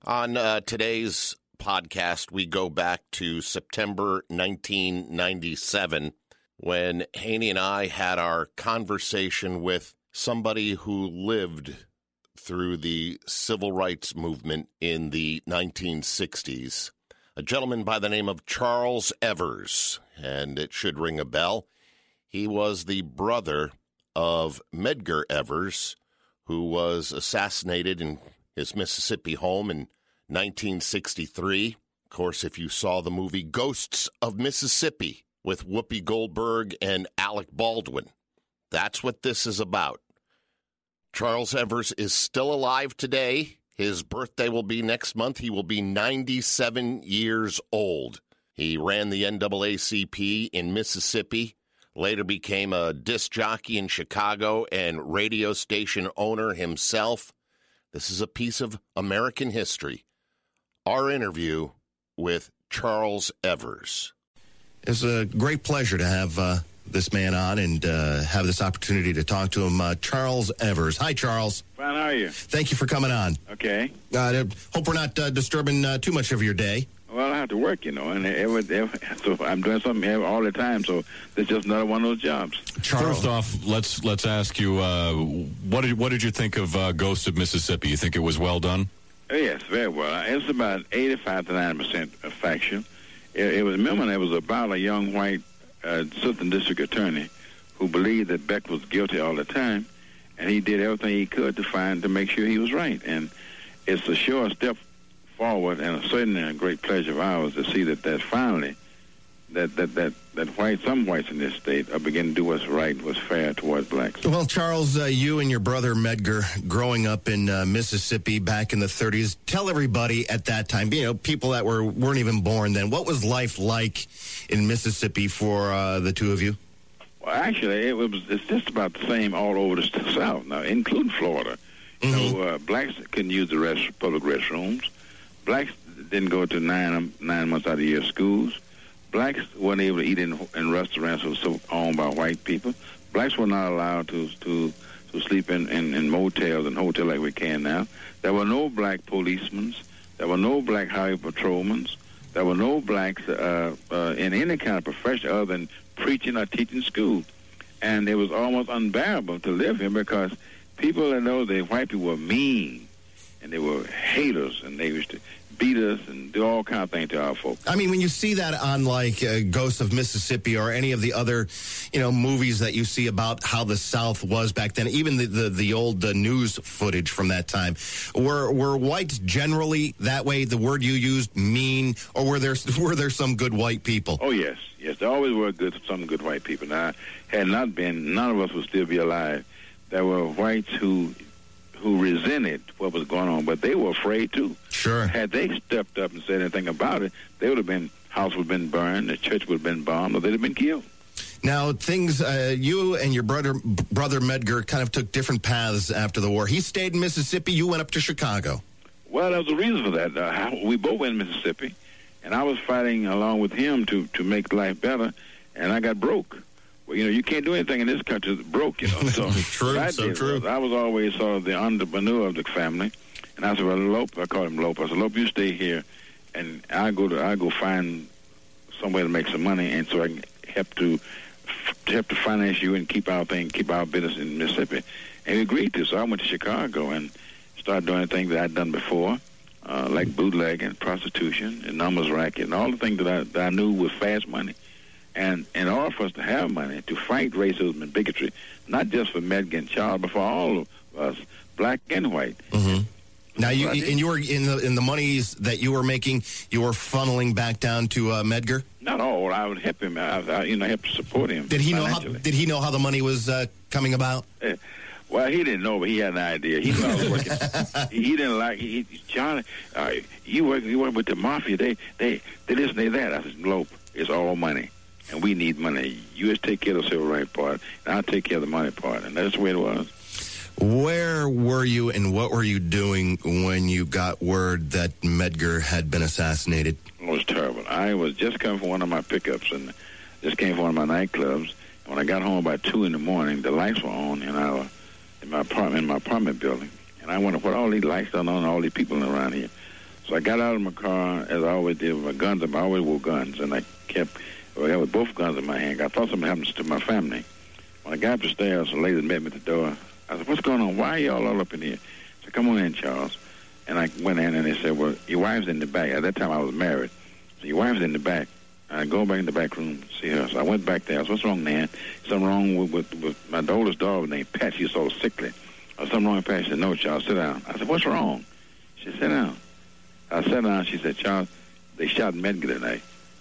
On today's podcast, we go back to September 1997 when Haney and I had our conversation with somebody who lived through the civil rights movement in the 1960s, a gentleman by the name of Charles Evers, and it should ring a bell. He was the brother of Medgar Evers, who was assassinated in his Mississippi home in 1963. Of course, if you saw the movie Ghosts of Mississippi with Whoopi Goldberg and Alec Baldwin, that's what this is about. Charles Evers is still alive today. His birthday will be next month. He will be 97 years old. He ran the NAACP in Mississippi, later became a disc jockey in Chicago and radio station owner himself. This is a piece of American history. Our interview with Charles Evers. It's a great pleasure to have this man on and have this opportunity to talk to him. Charles Evers. Hi, Charles. Fine, how are you? Thank you for coming on. Okay. Hope we're not disturbing too much of your day. Well, I have to work, and so I'm doing something all the time, so it's just another one of those jobs. Charles. First off, let's ask you, what did you think of Ghost of Mississippi? You think it was well done? Yes, very well. It's about 85 to 90% factual. It was about a young white assistant district attorney who believed that Beck was guilty all the time, and he did everything he could to make sure he was right. And it's a sure step forward, and certainly a great pleasure of ours to see that finally some whites in this state are beginning to do what's right, what's fair towards blacks. Well, Charles, you and your brother Medgar, growing up in Mississippi back in the 30s, tell everybody at that time, people that weren't even born then, what was life like in Mississippi for the two of you? Well, actually, it's just about the same all over the South now, including Florida. Mm-hmm. Blacks couldn't use the public restrooms. Blacks didn't go to 9 months out of the year schools. Blacks weren't able to eat in restaurants that were owned by white people. Blacks were not allowed to sleep in motels and hotels like we can now. There were no black policemen. There were no black highway patrolmen. There were no blacks in any kind of profession other than preaching or teaching school. And it was almost unbearable to live here because people in those days, white people were mean, and they were haters, and they used to beat us and do all kinds of things to our folks. I mean, when you see that on like Ghosts of Mississippi or any of the other, movies that you see about how the South was back then, even the old news footage from that time, were whites generally that way? The word you used, mean, or were there some good white people? Oh yes, there always were some good white people. Now, had not been, none of us would still be alive. There were whites who resented what was going on, but they were afraid too. Sure. Had they stepped up and said anything about it, they would have been, house would have been burned, the church would have been bombed, or they'd have been killed. Now, you and your brother Medgar kind of took different paths after the war. He stayed in Mississippi, you went up to Chicago. Well, there was a reason for that. We both went to Mississippi, and I was fighting along with him to make life better, and I got broke. Well, you can't do anything in this country that's broke, So true, so true. I was always sort of the entrepreneur of the family, and I said, "Well, Lope," I called him Lope. I said, "Lope, you stay here, and I go find some way to make some money, and so I can help to finance you and keep our business in Mississippi." And he agreed to. So I went to Chicago and started doing things that I'd done before, like bootlegging, prostitution, and numbers racket, and all the things that I knew was fast money. And in order for us to have money to fight racism and bigotry, not just for Medgar and Charles, but for all of us, black and white. Mm-hmm. Now, you were in the monies that you were making, you were funneling back down to Medgar? Not all. I would help him. I help to support him. Did he know how the money was coming about? Well, he didn't know, but he had an idea. He knew I was working. He didn't like Charlie. You work with the mafia. They this and they that. I said, "Lope, it's all money. And we need money. You just take care of the civil rights part, and I'll take care of the money part." And that's the way it was. Where were you and what were you doing when you got word that Medgar had been assassinated? It was terrible. I was just coming from one of my pickups and just came from one of my nightclubs. And when I got home about 2 in the morning, the lights were on in my apartment building. And I wondered what all these lights are on, all these people around here. So I got out of my car, as I always did, with my guns up. I always wore guns, and I had both guns in my hand. I thought something happened to my family. When I got up the stairs, a lady met me at the door. I said, "What's going on? Why are y'all all up in here?" I said, "Come on in, Charles." And I went in, and they said, "Well, your wife's in the back." At that time, I was married. So your wife's in the back. I go back in the back room to see her. So I went back there. I said, "What's wrong, Nan? Something wrong with my oldest daughter named Pat. She's so sickly." I said, "Something wrong with Pat?" She said, "No, Charles, sit down." I said, "What's wrong?" She said, "Sit down." I sat down. She said, "Charles, they shot Medgar tonight."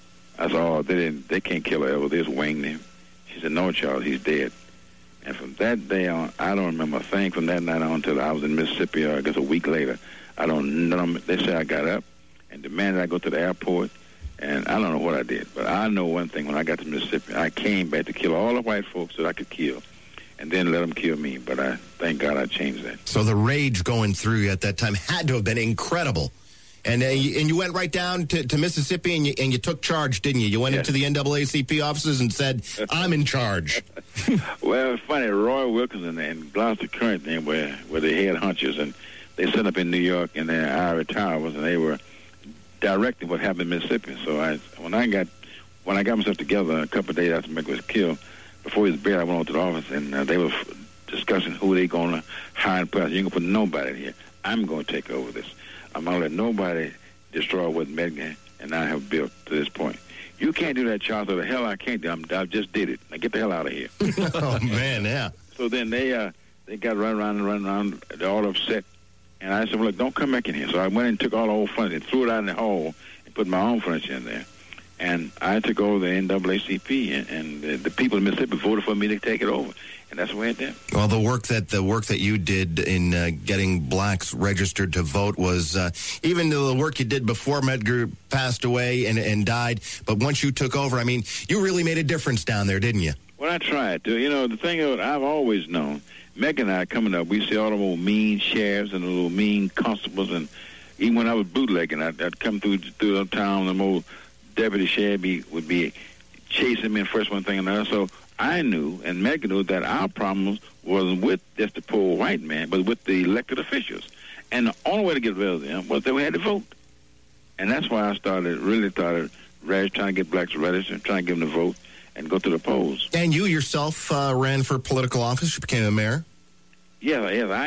I said, "Oh, they can't kill her ever. They just winged him." She said, "No, Charles, he's dead." And from that day on, I don't remember a thing from that night on until I was in Mississippi, I guess a week later. I don't know. They say I got up and demanded I go to the airport, and I don't know what I did. But I know one thing. When I got to Mississippi, I came back to kill all the white folks that I could kill, and then let them kill me. But I thank God I changed that. So the rage going through you at that time had to have been incredible. And you went right down to Mississippi, and you took charge, didn't you? You went into the NAACP offices and said, "I'm in charge." Well, it's funny. Roy Wilkinson and Gloucester Current were the head hunchers, and they set up in New York in their Iowa Towers, and they were directing what happened in Mississippi. So when I got myself together a couple of days after Medgar was killed, before he was buried, I went over to the office, and they were discussing who they going to hire and put. You ain't going to put nobody here. I'm going to take over this. I'm going to let nobody destroy what Medgar and I have built to this point. You can't do that, Charles. So the hell I can't do. I just did it. Now get the hell out of here. Oh, man, yeah. So then they got run around. They're all upset. And I said, "Well, look, don't come back in here." So I went and took all the old furniture and threw it out in the hall and put my own furniture in there. And I took over the NAACP, and the people in Mississippi voted for me to take it over. And that's the way it did. Well, the work that you did in getting blacks registered to vote was even the work you did before Medgar passed away and died. But once you took over, I mean, you really made a difference down there, didn't you? Well, I tried to. You know, the thing is, I've always known, Medgar and I coming up, we see all the old mean sheriffs and the little mean constables. And even when I was bootlegging, I'd come through the town, and the old deputy sheriff would be chasing me, and first one thing and another. So I knew, and Medgar knew, that our problems wasn't with just the poor white man, but with the elected officials. And the only way to get rid of them was that we had to vote. And that's why I really started trying to get blacks registered, trying to give them the vote, and go to the polls. And you yourself ran for political office. You became a mayor. Yeah.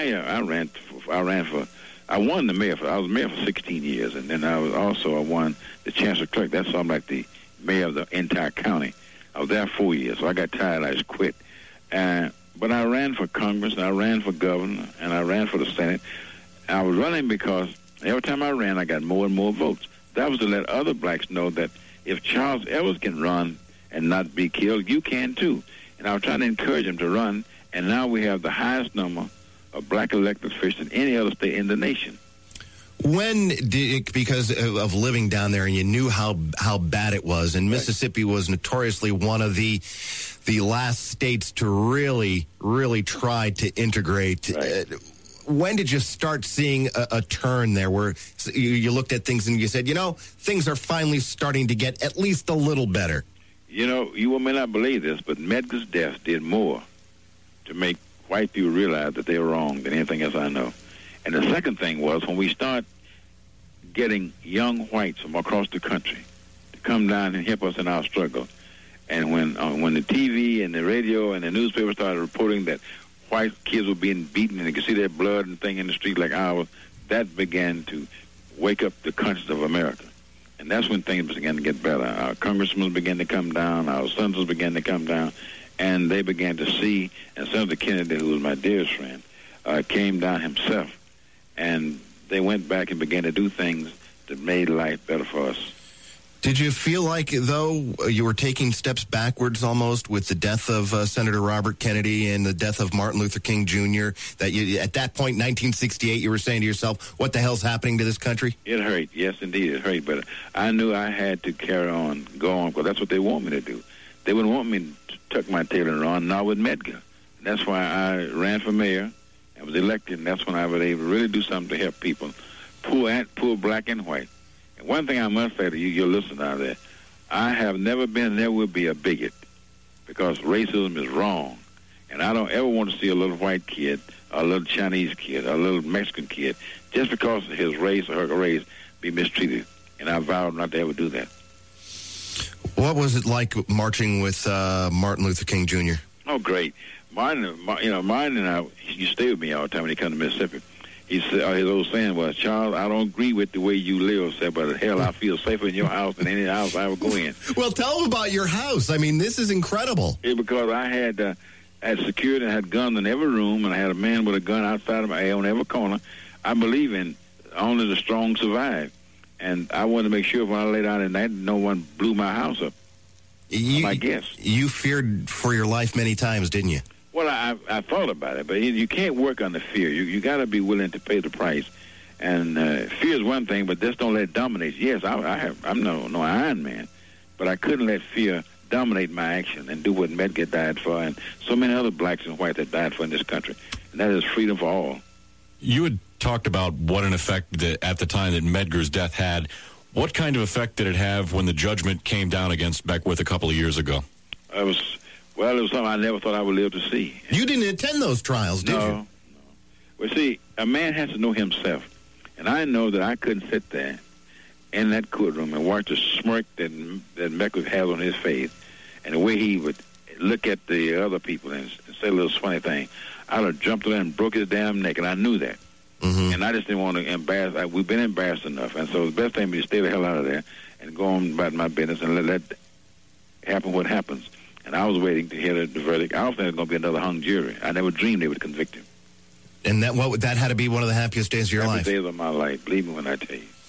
I won the mayor. I was mayor for 16 years, and then I won the chancellor clerk. That's so I'm like the mayor of the entire county. I was there 4 years, so I got tired. I just quit. But I ran for Congress, and I ran for governor, and I ran for the Senate. I was running because every time I ran, I got more and more votes. That was to let other blacks know that if Charles Evers can run and not be killed, you can too. And I was trying to encourage him to run, and now we have the highest number of black elected officials in any other state in the nation. When did, because of living down there, and you knew how bad it was, and Mississippi was notoriously one of the last states to really try to integrate. Right. When did you start seeing a turn there, where you looked at things and you said, things are finally starting to get at least a little better? You may not believe this, but Medgar's death did more to make white people realize that they were wrong than anything else I know. And the second thing was when we start getting young whites from across the country to come down and help us in our struggle. And when the TV and the radio and the newspaper started reporting that white kids were being beaten and they could see their blood and thing in the street like ours, that began to wake up the conscience of America. And that's when things began to get better. Our congressmen began to come down, our senators began to come down, and they began to see, and Senator Kennedy, who was my dearest friend, came down himself. And they went back and began to do things that made life better for us. Did you feel like, though, you were taking steps backwards almost with the death of Senator Robert Kennedy and the death of Martin Luther King Jr., that you, at that point, 1968, you were saying to yourself, what the hell's happening to this country? It hurt. Yes, indeed, it hurt. But I knew I had to carry on, go on, because that's what they want me to do. They wouldn't want me to tuck my tail and run, not with Medgar. And that's why I ran for mayor. I was elected, and that's when I was able to really do something to help people, poor black and white. And one thing I must say to you, your listener out there, I have never been and never will be a bigot, because racism is wrong. And I don't ever want to see a little white kid, a little Chinese kid, a little Mexican kid, just because of his race or her race, be mistreated. And I vowed not to ever do that. What was it like marching with Martin Luther King Jr.? Oh, great. Martin and I, he stayed with me all the time when he come to Mississippi. He said, his old saying was, Charles, I don't agree with the way you live, said, but hell, I feel safer in your house than any house I ever go in. Well, tell them about your house. I mean, this is incredible. It's because I had security, I had guns in every room, and I had a man with a gun outside of my on every corner. I believe in only the strong survive. And I wanted to make sure when I laid out at night, no one blew my house up. My guess. You feared for your life many times, didn't you? Well, I thought about it, but you can't work under fear. You got to be willing to pay the price. And fear is one thing, but just don't let it dominate. Yes, I'm no Iron Man, but I couldn't let fear dominate my action and do what Medgar died for, and so many other blacks and whites that died for in this country. And that is freedom for all. You had talked about what an effect that at the time that Medgar's death had. What kind of effect did it have when the judgment came down against Beckwith a couple of years ago? It was something I never thought I would live to see. You didn't attend those trials, did you? No. Well, see, a man has to know himself. And I know that I couldn't sit there in that courtroom and watch the smirk that Beckwith had on his face and the way he would look at the other people and say a little funny thing. I would have jumped in and broke his damn neck, and I knew that. Mm-hmm. And I just didn't want to embarrass. We've been embarrassed enough. And so the best thing would be to stay the hell out of there and go on about my business and let happen what happens. And I was waiting to hear the verdict. I was thinking it was going to be another hung jury. I never dreamed they would convict him. And that had to be one of the happiest days of your life. Happiest days of my life, believe me when I tell you.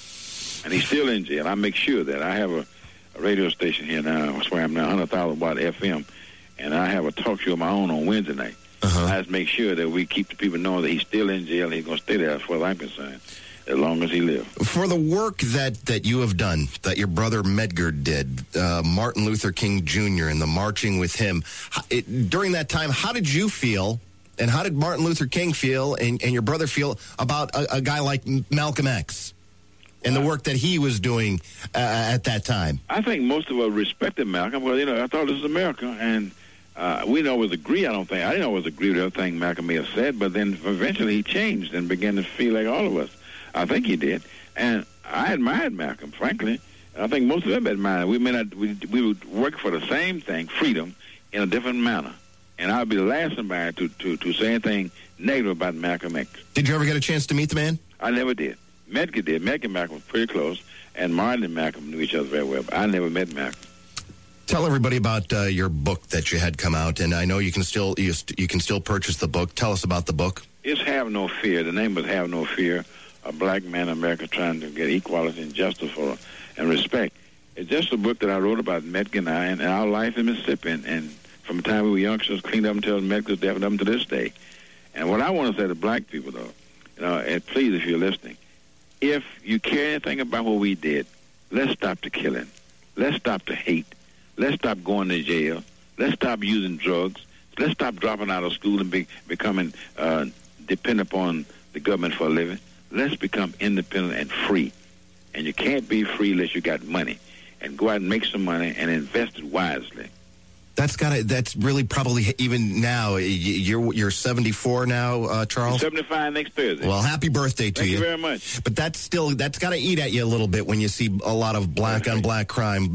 And he's still in jail. I make sure that. I have a radio station here now, that's where I'm now, 100,000 watt FM, and I have a talk show of my own on Wednesday night. Uh-huh. I just make sure that we keep the people knowing that he's still in jail and he's going to stay there as far as I'm concerned, as long as he lives. For the work that you have done, that your brother Medgar did, Martin Luther King Jr. and the marching with him, during that time, how did you feel, and how did Martin Luther King feel and your brother feel about a guy like Malcolm X and the work that he was doing at that time? I think most of us respected Malcolm. Well, I thought this was America, and we don't always agree. I didn't always agree with everything Malcolm may have said, but then eventually he changed and began to feel like all of us. I think he did, and I admired Malcolm, frankly. I think most of them admired. We would work for the same thing, freedom, in a different manner. And I'd be the last somebody to say anything negative about Malcolm X. Did you ever get a chance to meet the man? I never did. Medgar did. Medgar and Malcolm were pretty close, and Martin and Malcolm knew each other very well, but I never met Malcolm. Tell everybody about your book that you had come out, and I know you can still purchase the book. Tell us about the book. It's Have No Fear. The name was Have No Fear, a black man in America trying to get equality and justice and respect. It's just a book that I wrote about Medgar and I and our life in Mississippi, and from the time we were youngsters, cleaned up until Medgar's death, and up to this day. And what I want to say to black people, though, and please, if you're listening, if you care anything about what we did, let's stop the killing. Let's stop the hate. Let's stop going to jail. Let's stop using drugs. Let's stop dropping out of school and becoming dependent upon the government for a living. Let's become independent and free. And you can't be free unless you got money. And go out and make some money and invest it wisely. That's really probably even now. You're 74 now, Charles. 75 next Thursday. Well, happy birthday to you. Thank you very much. But that's got to eat at you a little bit when you see a lot of black on black crime.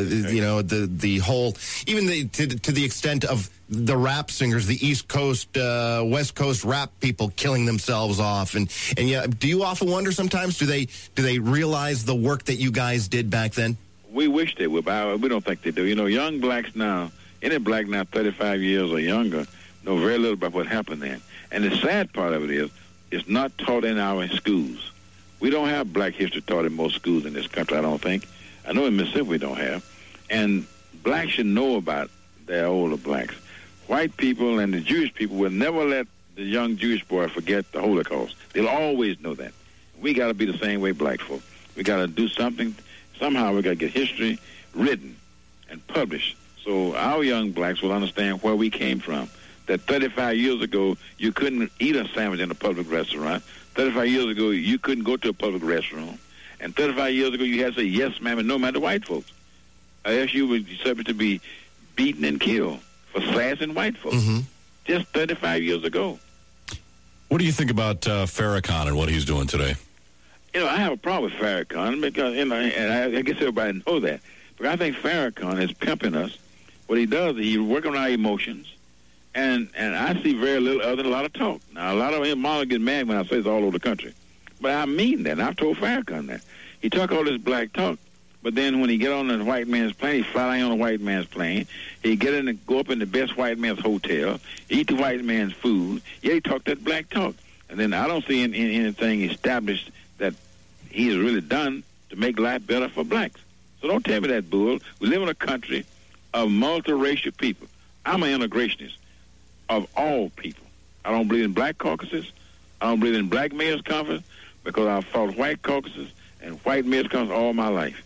The whole, even to the extent of the rap singers, the East Coast, West Coast rap people killing themselves off, and yeah, do you often wonder sometimes? Do they realize the work that you guys did back then? We wish they would, but we don't think they do. Young blacks now. Any black now 35 years or younger know very little about what happened then. And the sad part of it is it's not taught in our schools. We don't have black history taught in most schools in this country, I don't think. I know in Mississippi we don't have. And blacks should know about their older blacks. White people and the Jewish people will never let the young Jewish boy forget the Holocaust. They'll always know that. We got to be the same way black folk. We got to do something. Somehow we got to get history written and published, so our young blacks will understand where we came from. That 35 years ago, you couldn't eat a sandwich in a public restaurant. 35 years ago, you couldn't go to a public restroom. And 35 years ago, you had to say yes, ma'am, and no, ma'am to white folks. Or else you would be subject to be beaten and killed for sassing white folks. Mm-hmm. Just 35 years ago. What do you think about Farrakhan and what he's doing today? I have a problem with Farrakhan because, and I guess everybody knows that. But I think Farrakhan is pimping us. What he does is he works on our emotions, and I see very little other than a lot of talk. Now, a lot of him get mad when I say it's all over the country. But I mean that, and I've told Farrakhan that. He talk all this black talk, but then when he get on the white man's plane, he fly on the white man's plane. He get in and go up in the best white man's hotel, eat the white man's food. Yeah, he talk that black talk. And then I don't see anything established that he has really done to make life better for blacks. So don't tell me that, bull. We live in a country of multiracial people. I'm an integrationist of all people. I don't believe in black caucuses. I don't believe in black mayors' conference because I fought white caucuses and white mayors' conference all my life.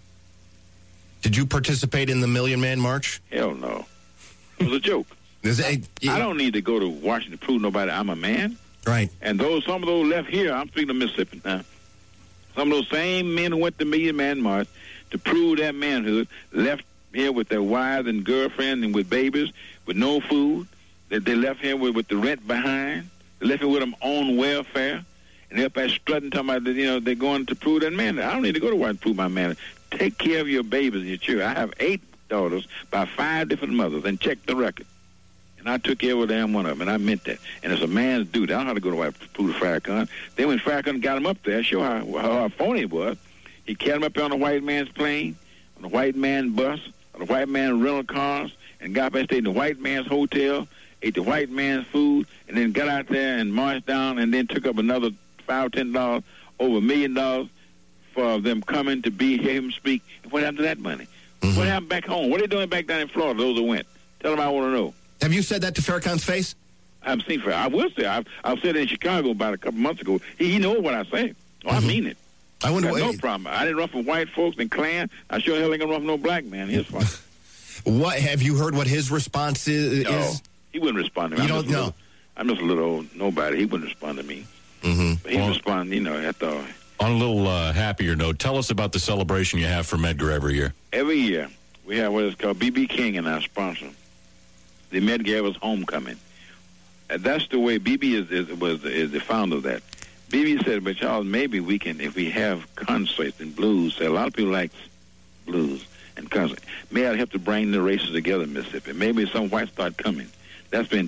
Did you participate in the Million Man March? Hell no. It was a joke. I don't need to go to Washington to prove nobody I'm a man. Right. And some of those left here, I'm speaking of Mississippi now, some of those same men who went to Million Man March to prove their manhood left here with their wives and girlfriends and with babies with no food. That they left here with the rent behind. They left here with them on welfare. And they're up there strutting, talking about, they're going to prove that manhood. I don't need to go to Washington to prove my manhood. Take care of your babies and your children. I have 8 daughters by 5 different mothers, and check the record. And I took care of every damn one of them, and I meant that. And it's a man's duty. I don't have to go to Washington to prove to Farrakhan. Then when Farrakhan got him up there, show how phony it was, he carried him up there on the white man's plane, on the white man bus, on the white man rental cars, and got up and stayed in the white man's hotel, ate the white man's food, and then got out there and marched down and then took up another $5 or $10, over $1 million for them coming to hear him speak. And what happened to that money? Mm-hmm. What happened back home? What are they doing back down in Florida, those who went? Tell them I want to know. Have you said that to Farrakhan's face? I haven't seen Farrakhan. I will say. I've said it in Chicago about a couple months ago. He knows what I say. Oh, I mean it. I wonder no problem. I didn't run from white folks and Klan. I sure hell ain't gonna run from no black man. Here's fun. What have you heard? What his response is? No, he wouldn't respond to me. You don't know. I'm just a little old nobody. He wouldn't respond to me. Mm-hmm. But he'd respond. At the. On a little happier note, tell us about the celebration you have for Medgar every year. Every year we have what is called B.B. King and our sponsor, the Medgar Evers Homecoming. And that's the way B.B. is the founder of that. B.B. said, but Charles, maybe we can, if we have concerts and blues, a lot of people like blues and concerts, may I help to bring the races together in Mississippi. Maybe some whites start coming. That's been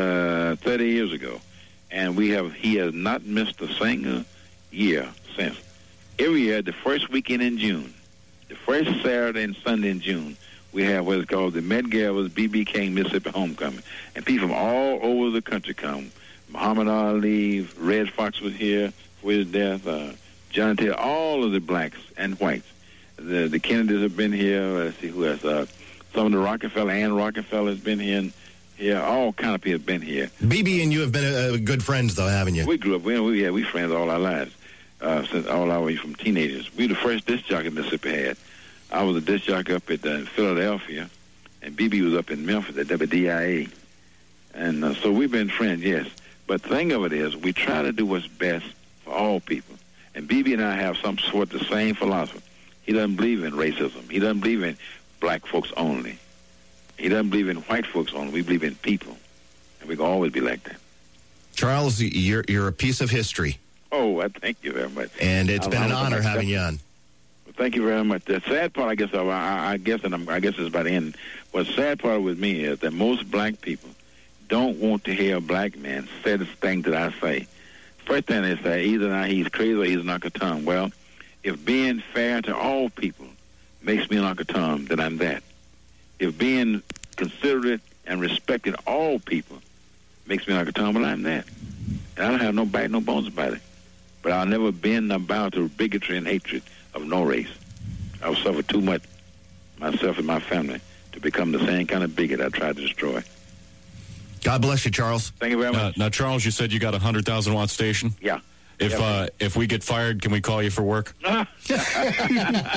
30 years ago. And he has not missed a single year since. Every year, the first weekend in June, the first Saturday and Sunday in June, we have what is called the Medgar Evers B.B. King Mississippi Homecoming. And people from all over the country come. Muhammad Ali, Red Fox was here for his death, John Taylor, all of the blacks and whites. The Kennedys have been here. Let's see who else. Some of the Rockefeller, Ann Rockefeller has been here. All kind of people have been here. B.B. and you have been good friends, though, haven't you? We grew up. We friends all our lives, since all our way from teenagers. We were the first disc jockey Mississippi had. I was a disc jockey up at Philadelphia, and B.B. was up in Memphis at WDIA. And so we've been friends, yes. But the thing of it is, we try to do what's best for all people. And B.B. and I have some sort of the same philosophy. He doesn't believe in racism. He doesn't believe in black folks only. He doesn't believe in white folks only. We believe in people. And we're going to always be like that. Charles, you're a piece of history. Oh, I thank you very much. And it's been an honor having you on. Well, thank you very much. The sad part, I guess it's about the end. But the sad part with me is that most black people don't want to hear a black man say the things that I say. First thing they say, either he's crazy or he's an Uncle Tom. Well, if being fair to all people makes me an Uncle Tom, then I'm that. If being considerate and respecting all people makes me an Uncle Tom, well, I'm that. And I don't have no back, no bones about it. But I'll never bend about to bigotry and hatred of no race. I've suffered too much, myself and my family, to become the same kind of bigot I tried to destroy. God bless you, Charles. Thank you very much. Now, Charles, you said you got a 100,000 watt station? Yeah. If we get fired, can we call you for work? Thank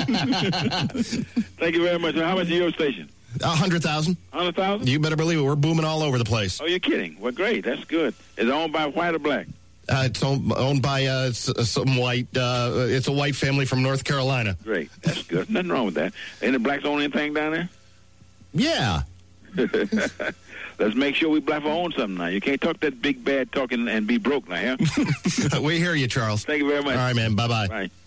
you very much. How much is your station? 100,000. 100,000? You better believe it. We're booming all over the place. Oh, you're kidding? Well, great. That's good. Is it owned by white or black? It's owned by some white. It's a white family from North Carolina. Great. That's good. Nothing wrong with that. Ain't the blacks own anything down there? Yeah. Let's make sure we black own something now. You can't talk that big bad talking and be broke now, yeah? We hear you, Charles. Thank you very much. All right, man. Bye-bye. Bye.